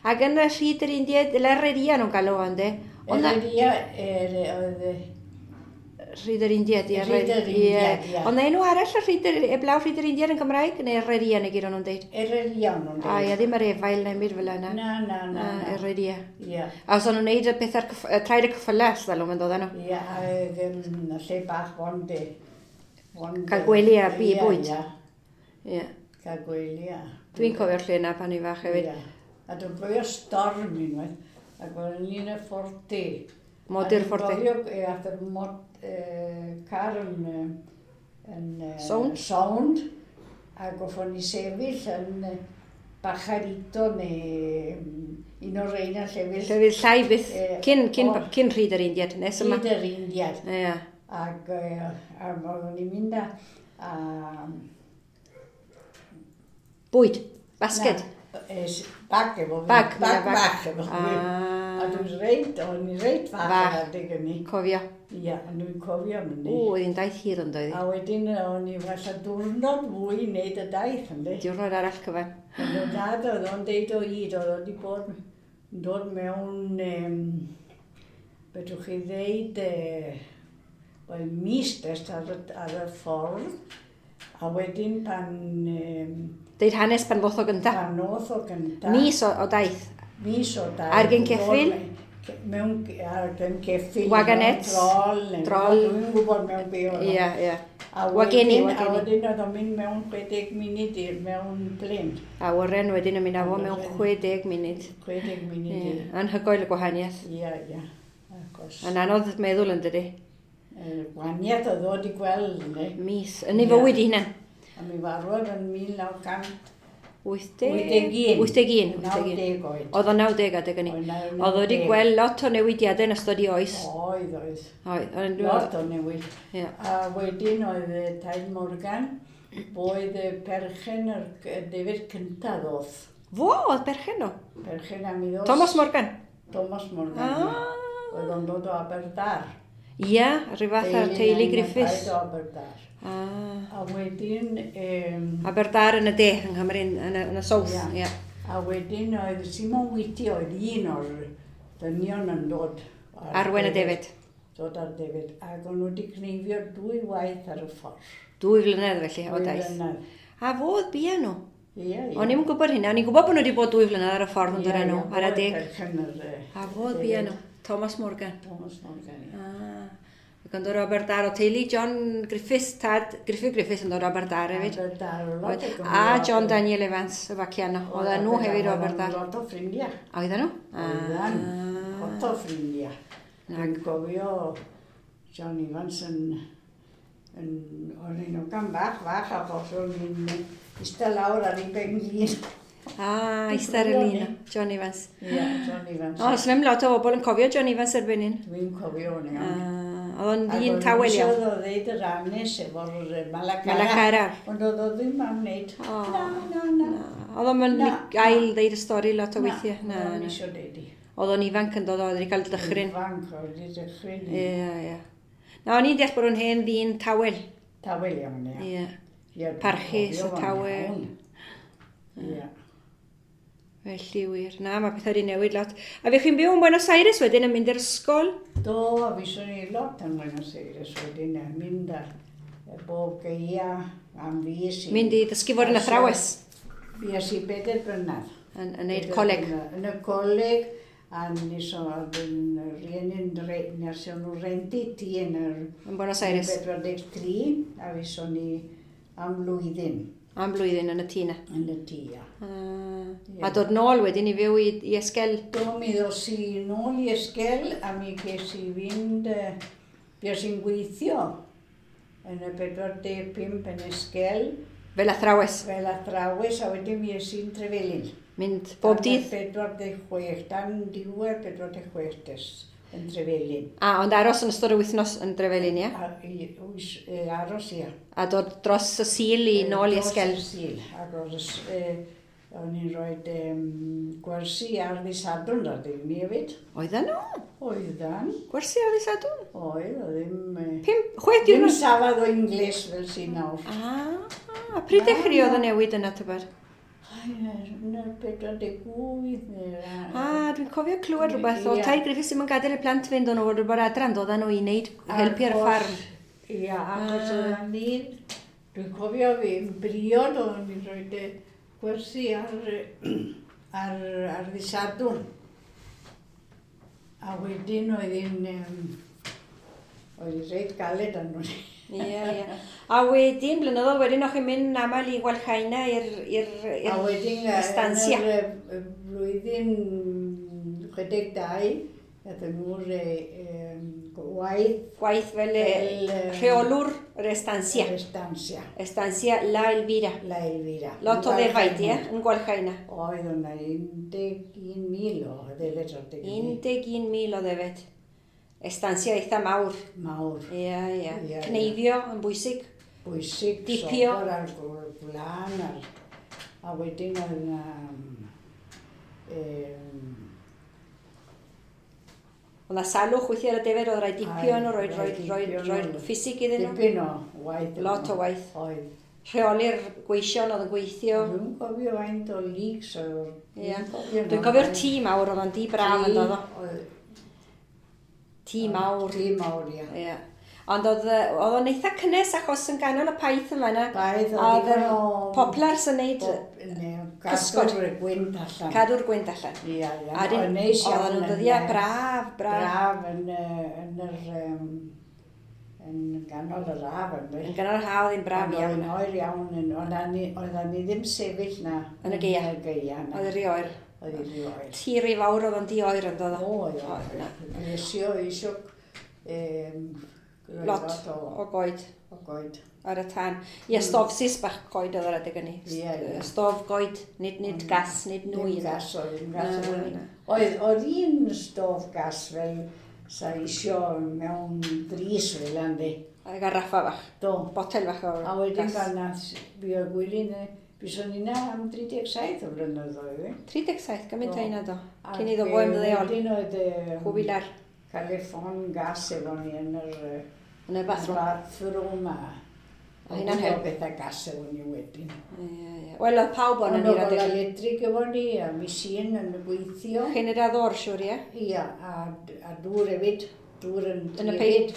Ac yn y rhyd yr Indiad, l'Herreria nhw'n galw o'n de? Herreria, Rhyd yr Indiad, ie. Rhyd yr Indiad, ie. Ond enw arall eblaw Rhyd yr Indiad yn Gymraeg, neu Herreria neu gyda nhw'n deud? Herreria nhw'n deud. A ia, ddim yr efail neu myd fel yna. Na. Herreria. Ie. A os o'n nhw'n neud y pethau'r traed y cyffylas, ddal o'n dod nhw? Ie, a lle bach fonde. Cael gwely a bwyd. Ie. Cael gwely a... Dwi'n cofio'r lle yna pan i fach hefyd. A dwi'n cofio storm unwaith, ac o'n ni'n y fforti. Modur fforti. A dwi'n cofio at y car yn sound, ac o'n ni sefyll yn Bacharito neu un o'r ein a llefydd. Llefydd llai byth, cyn Rhyd yr Indiad, nes yma. Rhyd yr Indiad. Ie. Ac o'n ni'n mynd a... Bwyd, basged. Bag efo fi. Bag efo fi. A o'n i'n reit fach ar dig yn ni. Cofio. Ia, dwi'n cofio am hynny. Oedd hi'n daith hir yn dod i. A wedyn o'n i falle diwrnod fwy i wneud y daith, ynddi? Diwrnod arall cyfan. Ond o dad oedd o'n deud o hyd, oedd o'n bod yn dod mewn, bedwch chi ddeud, mis best ar y ffordd. A wedyn pan... Deud hanes pan ddoth o gynta? Pan ddoth o gynta. Mis o daith? Mis o daith. Ar gen ceffil? Ar gen ceffil. Waganet? Drol. Dwi'n gwybod mewn be o'n. Ie. A wedyn oedd o'n mynd mewn 60 munud i'r mewn blind. A wyren wedyn yn mynd afo mewn 60 munud. 60 munud. Anhygoel y gwahaniaeth. Ie. Yn anodd meddwl yn dydi. Gwahaniaeth oedd o wedi gweld. Mis. Yn ei fywyd i hynny. A mi farwodd yn 1981. 81. 90 oed. Oedd o 90 adeg yn ni. Oedd o wedi gweld lot o newidiadau yn ystod i oes. Oedd. Lot o newid. A wedyn oedd Taid Morgan, boedd perchen yr defyd cyntaf ddoth. Fo, oedd perchen o? Perchen am i ddos. Thomas Morgan? Thomas Morgan. Oedd o'n dod o Aberdar. Ia, rhywbeth ar teulu Griffiths. Teulu o Aberdar. A wedyn... Aberdar yn y de, yng Nghymru, yn y south. A wedyn oedd Simon Whitty oedd un o'r dynion yn dod. Arwen y defyd. Dod ar defyd. Ac o'n nhw wedi cneifio 2 waith ar y ffordd. 2 flynedd felly o daith. 2 flynedd. A fodd bia nhw. Ie. O'n i'n gwybod hynna. O'n i'n gwybod bod nhw wedi bod 2 flynedd ar y ffordd yn dod nhw, ar y deg. A fodd bia nhw. Thomas Morgan. Thomas Morgan, ie. Ac yn dod o Aberdar o teulu John Griffiths, tad Griffith Griffiths yn dod o Aberdar hefyd. A John Daniel Evans, y faciano. Oedd nhw hefyd o Aberdar. Lot o ffrindiau. Oedd nhw? Oedden. Lot o ffrindiau. Dwi'n gofio John Evans yn o'n un o gan bach, achos o'n i'n eistedd lawr ar ei benglin. Eistedd ar y lun, John Evans. Ie, John Evans. O, slem lot o bobl yn cofio John Evans erbyn hyn. Dwi'n cofio hwn iawn. Oedd o'n ddyn tawel iawn. Ac o'n ddeud yr anes efo'r Malacara. Ond oedd o ddim am wneud. Na. Oedd o'n gael ddeud y stori lot o weithiau. Na. Oedd o'n isio deud i. Oedd o'n ifanc yn dod o, oedd wedi cael dychryn. Ifanc, oedd wedi dychryn. Ie. Na, o'n i'n deall bod o'n hen ddyn tawel. Tawel iawn, ie. Parchus y tawel. Ie. Felly wir. Na, mae pethau wedi newid lot. A fi chi'n byw yn Buenos Aires wedyn yn mynd i'r ysgol? Do, a fi sy'n ei lot yn Buenos Aires wedyn yn mynd ar bob geia am fi si. Mynd i ddysgu fod yn athrawes? Fi si 4 blynedd. Yn neud coleg? Yn y coleg, a nes o'n nhw rendi ti yn Buenos Aires? 43, a fi sy'n i am blwyddyn. Am blwyddyn yn y tŷ na? Yn y tŷ, ia. A dod nôl wedyn i fyw i Esgel? Do, mi ddos i nôl i Esgel, a mi ges i fynd, bues i'n gweithio yn y 45 yn Esgel. Fel athrawes? Fel athrawes, a wedyn mi es i'n Trefelin. Mynd bob dydd? 46, dan diwedd 46 yn Trefelin. Ond aros yn ystod y wythnos yn Trefelin, ia? Aros, ia. A dod dros y Sil i nôl i Esgel? Dros y Sil, ac o'n i'n rhoi gwersi ar ddisadwn ar ddim mi hefyd. Oedden nhw? Oedden. Gwersi ar ddisadwn? Oedd ddim... 6 diwrnod? Ddim safad o Ingles fel sy'n nawr. A pryd dechreuodd y newid yna, tybed? Yn y 48. cofio clywed rhywbeth o tair Griffiths sy'n gadael y plant fynd o'n nhw bod adran dod nhw I wneud helpu'r ffarm. Ia, achos o'n ni'n, dwi'n cofio fi'n briod o'n ni'n rhoi gwersi ar ddisadwn. A wedyn oedd hi'n reit galed yn nhw. Ie. A wedyn, blynyddoedd wedyn, o'ch chi'n mynd aml I Gwalchaina i'r estancia. A wedyn, yn y blwyddyn 62, ydyn nhw'r gwaith fel rheolwr yr estancia. Estancia La Elvira. Lot o ddefaid, ie, yn Gwalchaina. Oedd hwnna 11,000 o ddefed. 11,000 o ddefed. Estancia eitha mawr. Ie. Cneifio yn bwysig. Dipio. Sofr ar gwlan. A wedyn oedd Oedd na salwch weithio ar y defed, oedd rhaid dipio nhw, roed ffisig iddyn nhw. Dipyn o waith. Lot o waith. Oedd. Rheoli'r gweision oedd yn gweithio. Dwi'n cofio faint o leaks. Dwi'n cofio'r tŷ mawr, oedd o'n di braf yn dod o. Tŷ mawr. Ie. Ond oedd o'n eitha cynnes achos yn ganol y paith yma yna. Oedd yr poplars yn neud cysgod. Cadw'r gwynt allan. Ie. Oedd nhw'n dyddiau braf. Braf yn ganol yr haf. Yn ganol yr haf oedd hi'n braf iawn. Oedd hi'n oer iawn. Oedd ni ddim sefyll na. Yn y geia. Oedd hi'n rioer. Tir I fawr oedd o'n di oer yn dod o. Isio lot o goed ar y tan. Ie, stofsys bach goed oedd yr adeg ni. Stof goed, nid gas, nid nwy. Oedd un stof gas fel sa isio mewn bris fel yndi. A garraffa bach. Botel bach o gas. A wedyn fanna, fi o gwylyn, byswn ni na am 37 o flynyddoedd. 37, gymaint o un do. Cyn iddo fo ymddeol. Wedyn oedd Hwylar. Caleffon gas efo ni yn y bathroom. A hynna'n help. Beth a gas efo ni wedyn. Wel, oedd pawb o'n yn i'r adeg. Ond oedd electric efo ni, a misin yn y gweithio. Generador, siwr, ie? Ia, a dŵr hefyd. Dŵr yn y peid.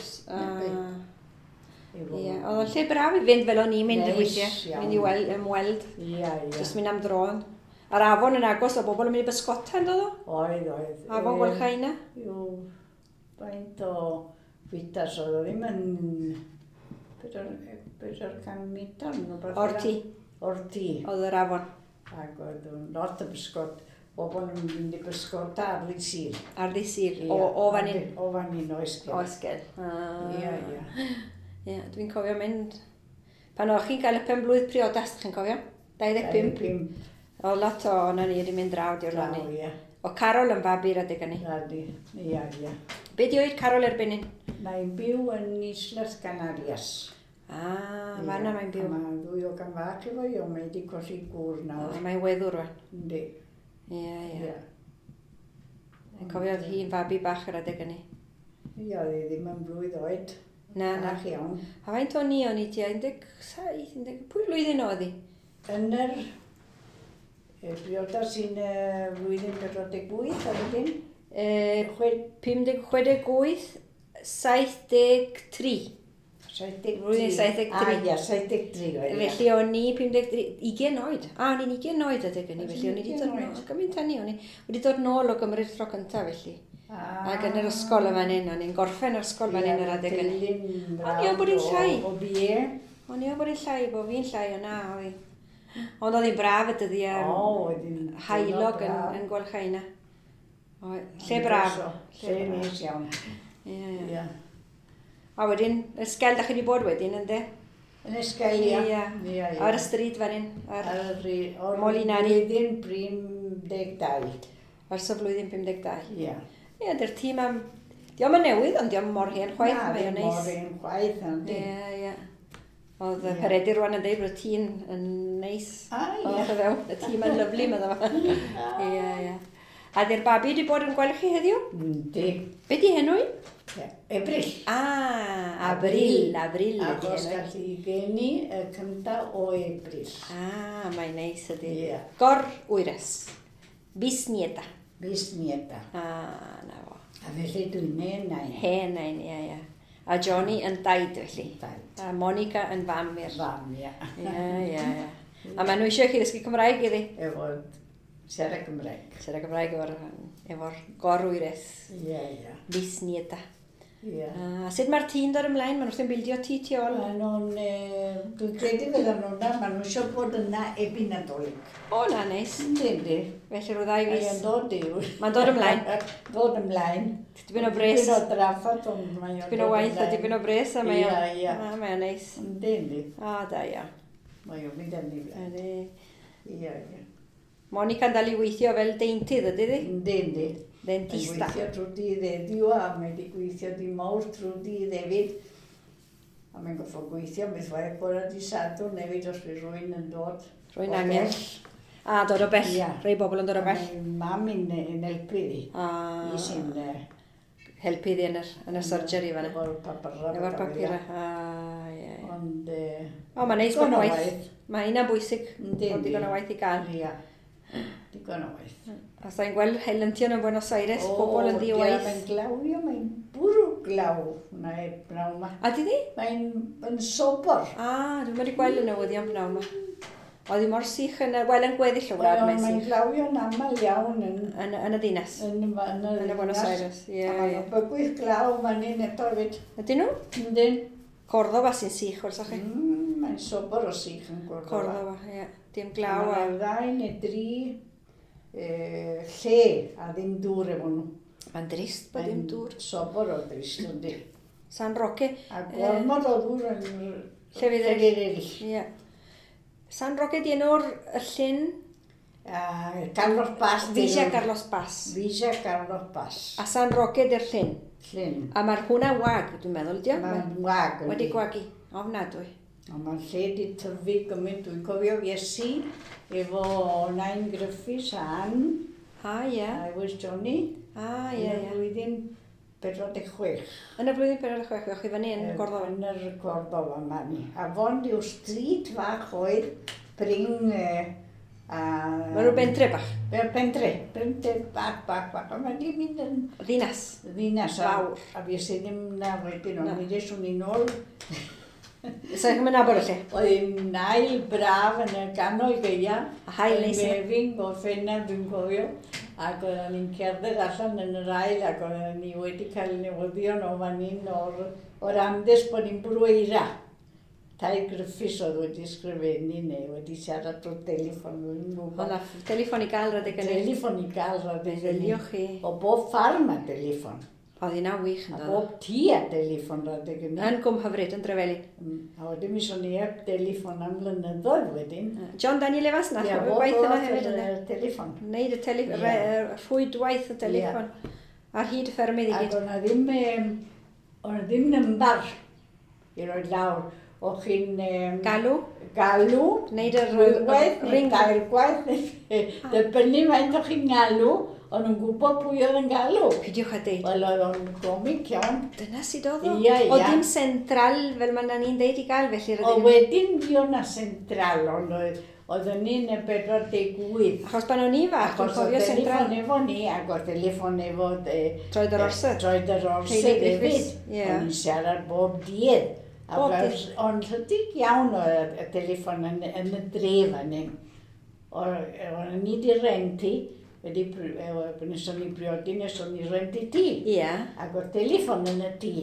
Ie, oedd o'n lle braf I fynd fel o'n i'n mynd I weithio. Mynd I ymweld. Ia. Just mynd am dron. A'r afon yn agos o bobl yn mynd I bysgota yn dod o? Oedd. Afon Gwalchaina? Faint o fitas oedd o ddim yn 400 metr. Orti. Oedd yr afon. Ac oedd o'n lot o bysgot. Bobl yn mynd I bysgota ar ddi Sul. Ar ddi Sul. O fan hyn? O fan hyn o Esgel. O Esgel. Ia. Dwi'n cofio mynd. Pan o'ch chi'n cael y penblwydd priodas, chi'n cofio? 25. O lot o na ni wedi mynd draw di'r fan ni. O Carol yn fabi'r adeg ni. Ia. Be di oed Carol erbyn hyn? Mae'n byw yn Islas Canarias. Fanna mae'n byw. Mae'n ddwy o gan fach efo I, o mae wedi colli gŵr nawr. Mae'n weddwr rwan. Yndi. Ie. Yn cofio oedd hi'n fabi bach yr adeg ni. Ia, oedd hi ddim yn blwydd oed. Na. Iawn. A faint o ni o'n I ti? 17, pwy flwyddyn oedd hi? Yn yr briodas sy'n flwyddyn 48 a wedyn? 58, 73. Flwyddyn 73. Ia, 73 oedd. Felly o'n ni 53, 20 oed. O'n i'n 20 oed adeg ni, felly o'n i wedi dod nôl. Gymaint ni, o'n i wedi dod nôl o Gymru'r tro cyntaf felly. Ac yn yr ysgol yma hyn, o'n i'n gorffen yr ysgol yma hyn yr adeg ni. O'n i o bod i'n llai. O'n i o bod i'n llai, bod fi'n llai o'na. Ond oedd hi'n braf y dyddiau haelog yn Gwalchaina. Lle braf. Lle nes iawn. Ie. A wedyn, ysgel da chi wedi bod wedyn, ynddo? Yn ysgel, ia. Ar y stryd fan hyn. O'r flwyddyn 52. Ars o flwyddyn 52. Ia. Ie, dy'r tîm am... Diolch yn newydd, ond diolch mor hen chwaith. Na, ddim mor hen chwaith, ynddi. Ie. Oedd Peredur rwan yn dweud bod y tîm yn neis. Ia. Y tîm yn lyflu, meddwl. Ie. A di'r babi wedi bod yn gweld chi heddiw? Ynddi. Be di henw I? Ebrill. Abril. Achos gallu geni y cynta o Ebrill. Mae'n neis ydy. Ie. Gor wyres. Bisnieta. Bisnieta. Na fo. A felly dwi'n nain. Hen nain, ia. A Johnny yn daid felly. Daid. A Monica yn fam i'r... Fam, ia. Ia. A maen nhw eisiau chi ddysgu Cymraeg iddi? Efo siarad Cymraeg. Siarad Cymraeg efo'r gorwyreth. Ia. Bisnieta. Ia. A sut mae'r tî'n dod ymlaen? Maen nhw'n bildio tŷ tu ôl? Maen nhw'n... Dwi'n credu fel nhw'n maen nhw'n eisiau bod yna ebyn Nadolig. O, na, neis. Yndi. Felly rhyw ddau fus. Mae'n dod i'w. Mae'n dod ymlaen. Dod ymlaen. Dibyn o bres. Dibyn o draffod, ond mae'n dod ymlaen. Dibyn o waith a dibyn o bres a mae o. Ia. Mae'n neis. Yndi. O, da, ia. Mae o'n mynd â ni fel. Ia. Monica'n dal i weithio fel deintydd ydy di? Yndi. Dentista. Mae'n gweithio trwy dydd heddiw a mae wedi gweithio di mawr trwy dydd hefyd. A mae'n goffo gweithio, beth fai bora di sadwr nefyd os bydd rwy'n yn dod. Rwy'n angen. A, dod o bell. Ia. Rhai bobl yn dod o bell. Mam yn helpu di. I sy'n... helpu di yn y surgery fanna. Efo'r papura. Efo'r papura. Ie. Ond... O, mae'n neis bod digon o waith. Mae hynna'n bwysig. Yndi. Bod digon o waith i gael. Ia. Digon o waith. A sa'n gweld Helyntion yn Buenos Aires, pobl yn ddi o waith. Mae'n glawio, mae'n bwrw glaw. Mae'n braw ma. A di di? Mae'n sobor. Dwi'n mynd i gweld y newyddion pnaw ma. Oedd hi mor sych yn yn gweddill o wlad mae'n Mae'n sych. glawio'n aml iawn Yn y ddinas. Yn y Buenos Aires. A mae'n bygwydd glaw fan hyn eto fyd. Ydy nhw? Yndyn. Cordova sy'n sych o'r sach chi? Mae'n sobor o sych yn Cordova. Cordova, ie. Dim glaw a... Mae'n ddau neu dri lle a ddim dŵr efo nhw. Mae'n drist bod dim dŵr. Mae'n sobor o drist yndi. San Roque. A gormod o ddŵr yn llefydd eraill. Ie. San Roque di enw'r llyn? Carlos Paz. Villa Carlos Paz. Villa Carlos Paz. A San Roque di'r llyn? Llyn. A mae'r hwnna wag, dwi'n meddwl, diolch? Mae'n wag. Wedi gwagu. Ofnadwy. A mae'r lle di tyfu gymaint. Dwi'n cofio Iesu efo Nain Griffiths a Ann. Ie. A Ewys Johnny. Ie. Yn y blwyddyn 46. Yn y blwyddyn 46, o'ch chi fan yn Cordova? Yn yr Cordova, mani. A fond i'w street fach oedd bring... Mae rhyw bentre bach? Bentre bach. A mae di mynd yn... Ddinas? Ddinas. Fawr. A fi sydd ddim na wedyn, ond mi ddyswn i'n ôl. Sa'n chi'n mynd nabod y lle? Oedd hi'n nail braf yn y ganol geia. A hael neis. Mefing, bo ffenna, dwi'n cofio. Ac oedden ni'n cerdded allan yn yr ail ac oedden ni wedi cael newyddion o fan hyn o'r amdes bod ni'n bwrw eira. Tai Griffiths oedd wedi sgrifennu neu wedi siarad drwy'r telefon. O'na telefon i gael rydych yn ei? Telefon i gael rydych yn ei. Meddyliwch chi. O bob ffarm a telefon. Oedd hynna wych yn A dod. bob tŷ a telefon rydych yn ei. Yn Gwm Hyfryd yn Drefeli. A wedyn mi sôn i eb telefon am blynyddoedd wedyn. John Daniel Evans na, Ia, gwaith yna hefyd bob yna. telefon. Neud y rhwydwaith y telefon. Ar hyd y ffermydd i Ac gyd. o'na ddim nymbar i roi lawr. O'ch chi'n... Galw? Galw. Neud yr Rhywgwaith neu ring. dair gwaith. Dibynnu faint o'ch chi'n galw, o'n nhw'n gwybod pwy oedd yn galw. Pidiwch a deud. Wel, oedd o'n gomic iawn. Dyna sydd oedd o? Ia. O dim central fel mae ni'n deud i gael felly. O wedyn fi o'na central, ond oedden ni'n 48. Achos pan o'n i fach, dwi'n cofio central. Achos o telefon efo ni, ac o telefon efo... Troed yr orsedd. Troed yr orsedd Hayley hefyd. Griffiths, ie. O'n i'n siarad bob dydd. Bob dydd. Ond chydig iawn o y telefon yn y dref yn un. O'n ni di renti, nes o'n i briodi, nes o'n i renti tŷ. Ie. Ac o'r telefon yn y tŷ.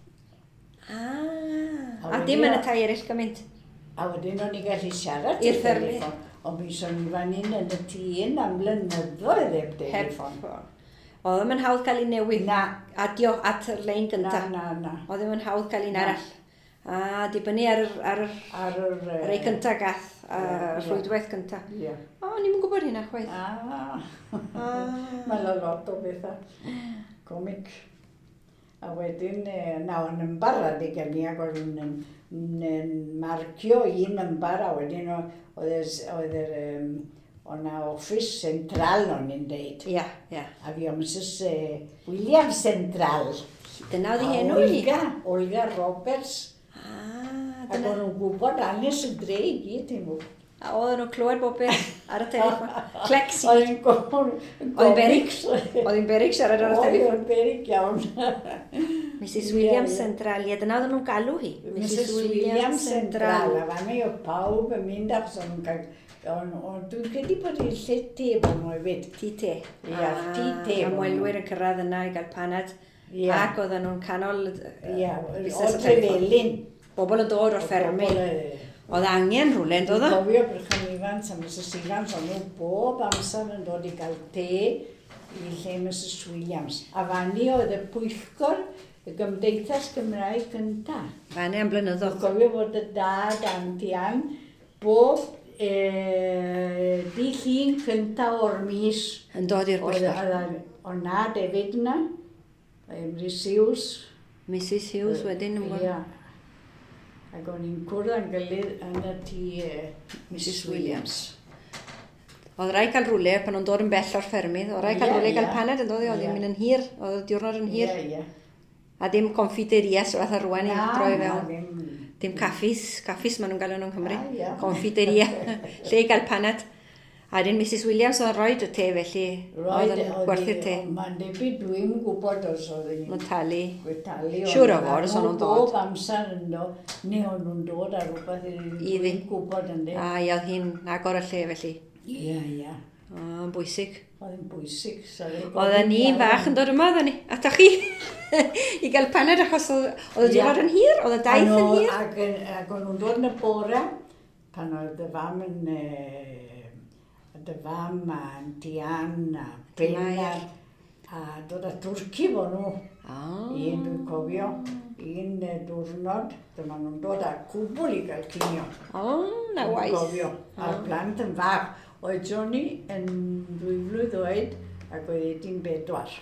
A dim yn y tai eraill gymaint. A wedyn o'n i gallu siarad I'r ffermydd. Ond mi sôn i fan hyn yn y tŷ am blynyddoedd eb telefon. Oedd ddim yn hawdd cael ei newid. Na. Adio at yr lein gyntaf. Na. Oedd ddim yn hawdd cael ein arall. A dibynnu ar yr rei cyntaf gath, a rhwydwaith cyntaf. Ie. O, ni'n gwybod hynna chwaith. Mae lot o bethau. Comic. A wedyn, nawr yn ymbarad i gen i, ac oedd yn marcio un ymbar, a wedyn oedd o'na office central o'n i'n deud. Ia. A fi o Mrs William Central. Dyna oedd hi enw ni. Olga Roberts. Ac o'n nhw'n gwybod anes y dre i gyd. A oedd nhw'n clywed bob beth ar y telefon. Clexi. Oedd hi'n berig. Oedd hi'n berig siarad ar y telefon. Oedd hi'n berig iawn. Mrs Williams Central. Ie, dyna oedd nhw'n galw hi. Mrs Williams Central. A fan o pawb yn mynd achos o'n cael... Dwi'n credu bod hi'n lle te bod nhw hefyd. Ti te. Ia, ti te. A mwylwyr yn cyrraedd yna i gael paned. Ac oedd nhw'n canol... Ia, o Trefelin. Bobl yn dod o'r ffermydd. Oedd angen rhywle, yn dod o? Dwi'n gofio Brychan Ifans a Mrs Ifans, ond nhw bob amser yn dod i gael te i lle Mrs Williams. A fanni oedd y pwyllgor y Gymdeithas Gymraeg cynta. Fanni am blynyddoedd. Dwi'n gofio bod y dad Antian bob di llun cynta o'r mis. Yn dod i'r pwyllgor. O'n nad efyd yna, Mrs Hughes. Mrs Hughes wedyn yn gwybod. Ia. Ac o'n i'n cwrdd yn gilydd yn y tŷ Mrs Williams. Oedd rai cael rwle pan o'n dod yn bell o'r ffermydd. Oedd rai cael rwle cael paned yn dod i, oedd hi'n mynd yn hir. Oedd y diwrnod yn hir. A dim confiteries o fatha rwan i droi fewn. Dim caffis maen nhw'n gael nhw'n Nghymru. Confiteria, lle i gael paned. A dyn Mrs Williams oedd roed y te felly, oedd yn gwerthu'r te. Mae'n debyg dwi'n gwybod os oedd hi'n... Mae'n talu. Talu. Siwr o fod os o'n nhw'n dod. Bob amser yn dod, neu o'n nhw'n dod ar rhywbeth dwi'n gwybod yn dweud. A oedd hi'n agor y lle felly. Ia. Yn bwysig. Oedd hi'n bwysig. Oedd ni fach yn dod yma, oedd ni. A ta chi i gael paned achos oedd y diwrnod yn hir, oedd y daith yn hir. Ac o'n nhw'n dod yn y bore, pan oedd y fam yn... dy fam a Dian a Benar a dod â Twrci fo nhw. Un dwi'n cofio, un diwrnod, dyma nhw'n dod â cwbl i gael cinio. Na waith. Dwi'n cofio, a'r plant yn fach. Oedd Johnny yn 2 flwydd oed ac oedd Edyn 4.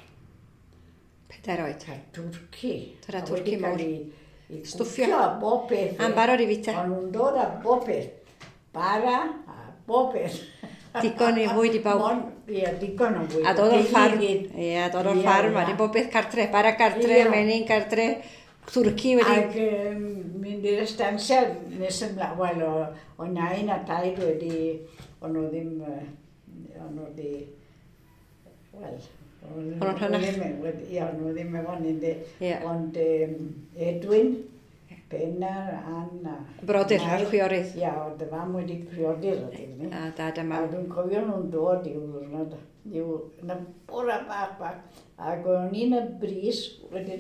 4 oed? A Twrci. Dyna Twrci mawr. I stwffio bob peth. Am barod i fita. Ond nhw'n dod â bob peth. Bara a bob peth. Digon i fwyd i bawb. Ie, digon o fwyd. A dod o'r ffarm. Ie, dod o'r ffarm. A di bob beth cartre. Bara cartre, menyn cartre, Twrci wedi... Ac mynd i'r estancia nes ymlaen. Wel, o nain a taid wedi... O'n nhw ddim... O'n nhw wedi... Wel... O'n nhw'n hynach. Ie, o'n nhw ddim efo ni. Ond Edwin... Benar, Anna... Brodyr ar chwiorydd. Ia, oedd y fam wedi criodir. A dad a mam. A dwi'n cofio nhw'n dod i'w ddwrnod. Yn y bora bach. Ac o'n i'n y bris wedi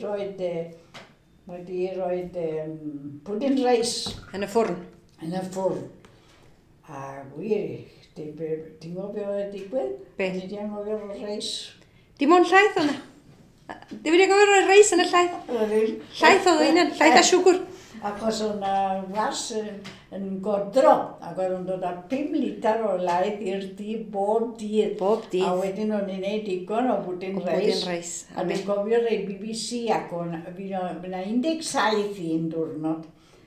roed pwdin reis. Yn y ffwrn? Yn y ffwrn. A wir, ti'n gwybod beth oedd y digwydd? Be? Ni di angofio'r reis. Dim ond llaeth o'na? Di wedi angofio'r reis yn y llaeth? Llaeth oedd un, llaeth a siwgr. Ac os o'n was yn godro, ac oedd o'n dod â 5 litr o laeth i'r di bob dydd. Bob dydd. A wedyn o'n i'n neud digon o bwdyn reis. A dwi'n gofio rei BBC ac o'na 17 un diwrnod.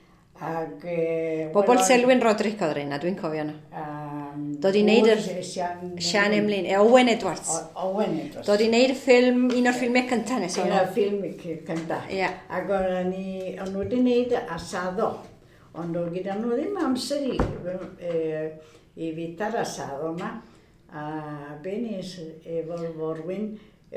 Bobl Selwyn Rodrick oedd rhain, a dwi'n cofio yna. Dod i wneud Sian Emlyn, Owen Edwards. Owen Edwards. Dod i wneud y ffilm, un o'r ffilmau cyntaf nes o'n. Un o'r ffilmau cyntaf. Ac o'n nhw wedi wneud asaddo. Ond oedd gyda nhw ddim amser i fita'r asaddo yma. A be nes efo'r forwyn,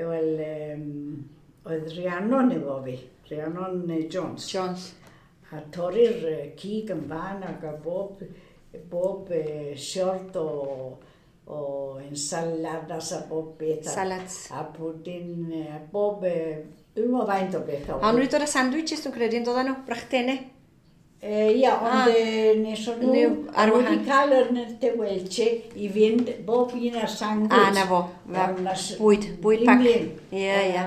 oedd Rhiannon efo fi. Rhiannon Jones. A torri'r cig yn fan ac a bob siort o ensaladas a bob beth. Salads. A pwdin, bob, dwi'n mo faint o beth. A nhw wedi dod â sandwiches, dwi'n credu, yn dod â nhw, brachtenau? Ia, ond nes o'n nhw wedi cael yn y Welche i fynd bob un ar sandwich. Na fo, bwyd pac. Ia.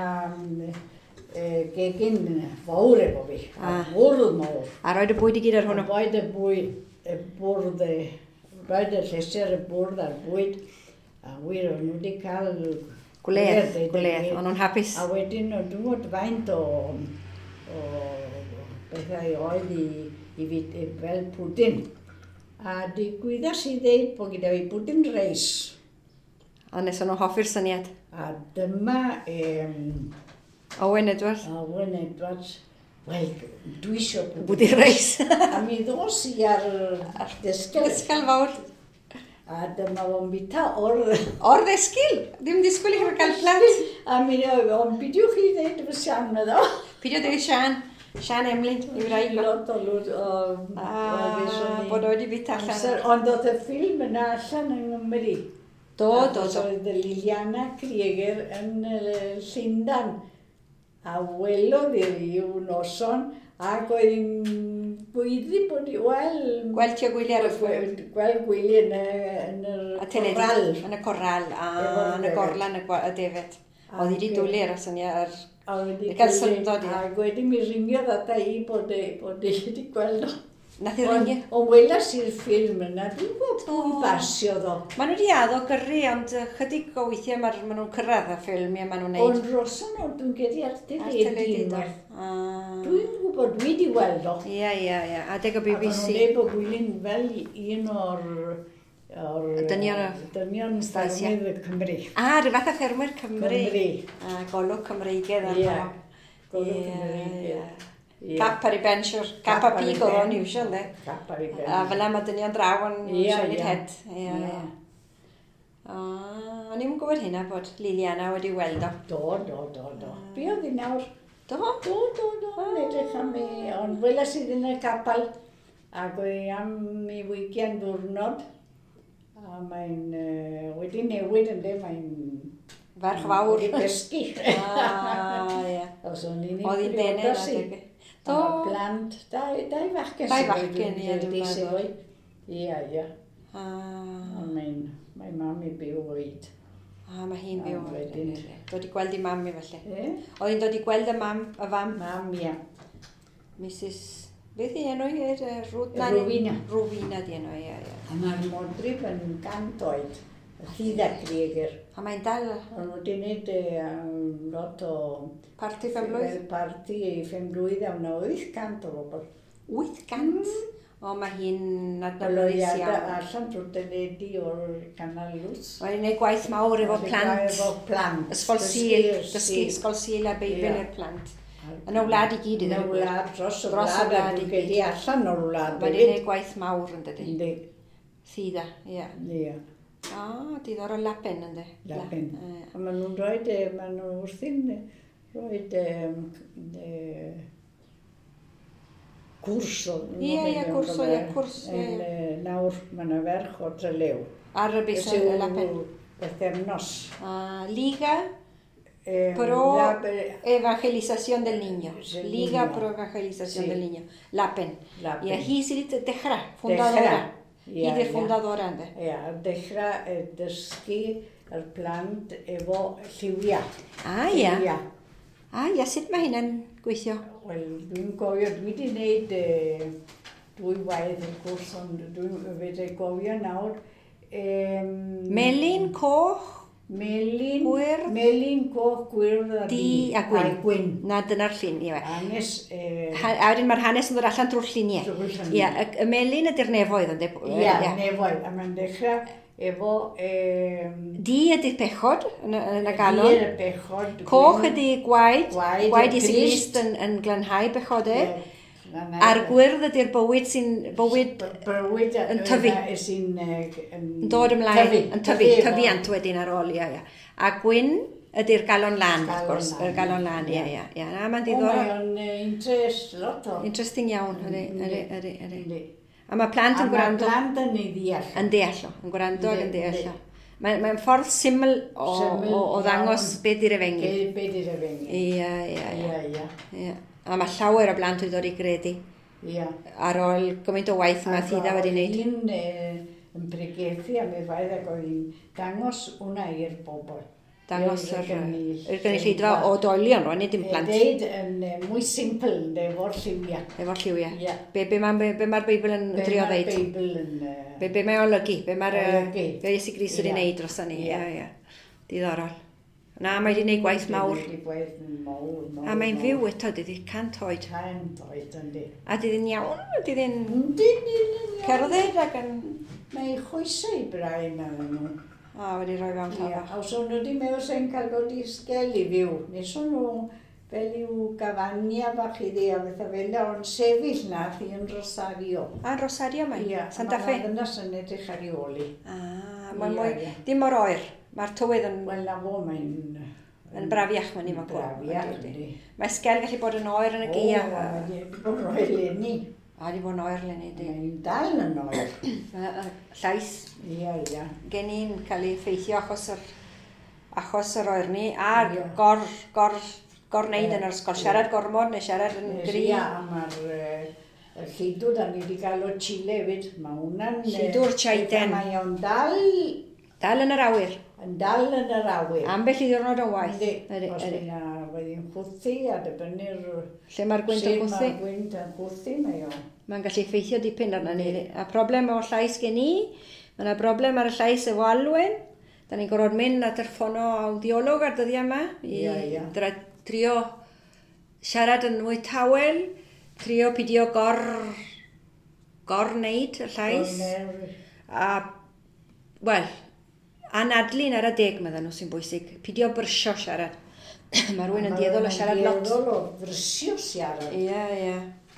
Gegin fawr efo fi, a bwrdd mawr. A roed y bwyd i gyd ar hwnnw? Roed y bwrdd, roed y lleser y bwrdd a'r bwyd, a wir o'n nhw wedi cael... Gwledd, o'n nhw'n hapus. A wedyn o'n dwi'n faint o bethau oedd i fel pwdin. A digwyddas i ddeud bod gyda fi pwdin reis. A nes o'n nhw'n hoffi'r syniad? A dyma... Owen Edwards. Owen Edwards. Wel, dwi isio bwdin reis. A mi ddos i ar dysgal. Dysgal fawr. A dyma fo'n bita o'r... O'r ddesgyl? Ddim disgwyl i chi gael plant? A mi o'n bidiwch chi ddeud fy sian na ddo. Pidio dweud Sian Emlyn, i wraig o. Lot o lwyd o... Bod wedi bita allan. Ond oedd y ffilm yna allan yng Nghymru. Do. Oedd Liliana Krieger yn Llundan. A welodd i ryw noson, ac oedd hi'n gwyddi bod i Gweld ti o gwylio ar y ffilm? Gweld gwylio yn y corral. Yn y corral, yn y gorlan y defed. Oedd hi wedi dwlir os yna ar... Gael syndod, ia. Ac wedi mi ringio ddata i bod e wedi gweld o. Nath i ringio? Ond welas i'r ffilm yna, dwi'n gwybod pwy basio ddo. Maen nhw wedi addo gyrru, ond chydig o weithiau maen nhw'n cyrraedd y ffilm, ia, maen nhw'n neud. Ond roson o, dwi'n gedi ar teledu unwaith. Dwi'n gwybod, dwi wedi weld o. Ia, adeg o BBC. Ac o'n nhw'n dweud bod gwylyn fel un o'r dynion ffermydd y Cymru. Rhyw fath o ffermwyr Cymru. Golwg Cymreigedd. Ie, golwg Cymreigedd. Cap ar ei ben siwr, cap a pig oedd o'n iwsio, ynddo? Cap ar ei ben. A fel yma dynion draw yn siarad i'r het. O'n i'n gwybod hynna bod Liliana wedi weld o. Do. Be oedd hi nawr? Do. Edrych am ei, ond welas i ddyn y capal. Ac oedd hi am ei wygian diwrnod. A mae'n wedi newid ynddo, mae'n... Ferch fawr. Wedi besgu. Ie. Oedd hi'n briodas i. Do. Blant, dau fachgen. Dau fachgen, ie, dwi'n meddwl. Ie. Mae mam i byw oed. Mae hi'n byw oed. Dod i gweld i mam i felly. Oedd hi'n dod i gweld y fam? Mam, ie. Mrs... Beth i enw i? Rowina. Rowina di enw, ie. A mae'r modryb yn 100 oed. Llida Krieger. A mae'n dal? Ond wedi gwneud lot o... Parti ffemblwydd? Parti ffemblwydd am 800 o bobl. 800? O, mae hi'n adnabyddus iawn. Allan drwy'r deledu o'r Canal Lws. Mae'n gwneud gwaith mawr efo plant. Efo plant. Ysgol Sul. Dysgu Ysgol Sul a Beibl i'r plant. Yn y wlad i gyd iddyn nhw. Yn y wlad, dros y wlad a dwi'n gedi allan o'r wlad. Mae'n gwneud gwaith mawr yn dydy. Yndi. Thida, ie. Ie. Diddorol Lapen ynddo. Lapen. A maen nhw'n maen nhw wrthi'n roed cwrs o. Ie, cwrs. Nawr mae yna ferch o Trelew. Ar y bus y Lapen. Bythefnos. Liga Pro Evangelización del Niño. Liga Pro Evangelización del Niño. Lapen. Ie, hi sydd wedi dechrau, fundadora. Hi di'r fundadora ynddo. Ie, dechrau dysgu yr plant efo lliwia. Ie, sut mae hynna'n gweithio? Wel, dwi'n gofio, dwi wedi gwneud dwy waith y cwrs, ond dwi'n wedi gofio nawr. Melyn, coch? Melyn, coch, gwyrdd a gwyn. Na, dyna'r llun, ie. Hanes... A wedyn mae'r hanes yn dod allan drwy'r lluniau. Ie, y melyn ydy'r nefoedd, ynddo? Ie, nefoedd. A mae'n dechrau efo... Di ydy'r pechod yn y galon. Di ydy'r pechod. Coch ydy gwaed. Gwaed Iesu Grist yn glanhau pechodau. A'r gwyrdd ydy'r bywyd sy'n... Bywyd yn tyfu. Sy'n... Dod ymlaen. Yn tyfiant wedyn ar ôl, ie. A gwyn ydy'r galon lan, wrth gwrs. Yr galon lan, ie. Na, mae'n diddorol. Mae'n interesting iawn, ydy. A mae plant yn gwrando... A mae plant yn ei ddeall. Yn deall o, yn gwrando ac yn deall o. Mae'n ffordd syml o ddangos beth i'r efengu. Beth i'r efengu. Ie. A mae llawer o blant wedi dod i gredu. Ie. Ar ôl gymaint o waith mae Thida wedi gwneud. Oedd hi'n yn pregethu am ei ffaith ac oedd hi'n dangos hwnna i'r bobl. Dangos yr gynulleidfa o doelion rwan, nid dim plant. Deud yn mwy simple, efo'r lliwia. Efo'r lliwia. Be mae'r Beibl yn drio ddeud? Be mae'n olygu? Be Iesu Grist wedi gwneud dros ni? Diddorol. Na, mae wedi gwneud gwaith mawr. A mae'n fyw eto, dydy, 100 oed. 100 oed, yndi. A dydyn iawn, dydyn cerdded ac yn... Mae choesau braidd mewn nhw. Wedi rhoi fewn llafa. A os o'n nhw wedi mewn sy'n cael dod i sgel i fyw, nes o'n nhw Fel yw gafania bach I ddi, a beth fel o'n sefyll na, thi yn Rosario. Yn Rosario mae? Ia, Santa Fe? Mae'n ddynas yn edrych ar ei oli. Mae'n mwy, dim mor oer. Mae'r tywydd yn... Wel na fo, mae'n... Yn brafiach mae'n i'n brafiach, yndi. Mae sgel gallu bod yn oer yn y gia. O, mae'n bod yn oer lenni. A di bod yn oer lenni, di. Mae'n dal yn oer. Llais. Ia. Gen i'n cael ei effeithio achos yr oer ni, a gorneud yn yr ysgol. Siarad gormod neu siarad yn gri. Ia, a mae'r llidw da ni wedi cael o Chile hefyd. Mae hwnna'n... Llidw'r Chaiden. Mae o'n dal... Dal yn yr awyr. Yn dal yn yr awyr. Ambell I ddiwrnod o waith. Os yna wedi'n chwthu a dibynnu'r... Lle mae'r gwynt yn chwthu? Mae'r gwynt yn chwthu, mae o. Mae'n gallu effeithio dipyn arna ni. A problem o llais gen I, mae yna problem ar y llais efo alwyn. Da ni'n gorfod mynd at yr ffono audiolog ar dyddiau yma. I trio siarad yn mwy tawel. Trio pidio gorneud y llais. A, wel... Anadlu'n ar y deg meddyn nhw sy'n bwysig. Pidio byrsio siarad. Mae rhywun yn dieddol o siarad lot. Mae'n dieddol o byrsio siarad. Ia.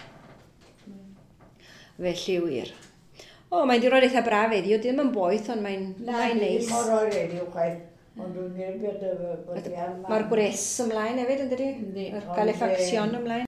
Felly wir. O, mae'n diwrnod eitha braf eddi. Dim yn boeth, ond mae'n neis. Na, ddim mor oer eddi o chwaith. Ond dwi'n gwneud beth y bod i arna. Mae'r gwres ymlaen hefyd, yn dydi? Yr calefacsiwn ymlaen.